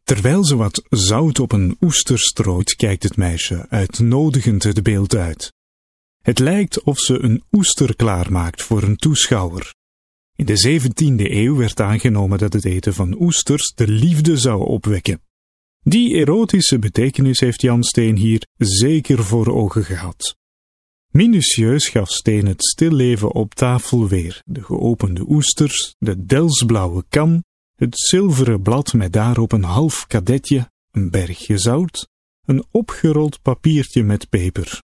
Terwijl ze wat zout op een oester strooit, kijkt het meisje uitnodigend het beeld uit. Het lijkt of ze een oester klaarmaakt voor een toeschouwer. In de 17e eeuw werd aangenomen dat het eten van oesters de liefde zou opwekken. Die erotische betekenis heeft Jan Steen hier zeker voor ogen gehad. Minutieus gaf Steen het stilleven op tafel weer, de geopende oesters, de delsblauwe kam, het zilveren blad met daarop een half kadetje, een bergje zout, een opgerold papiertje met peper.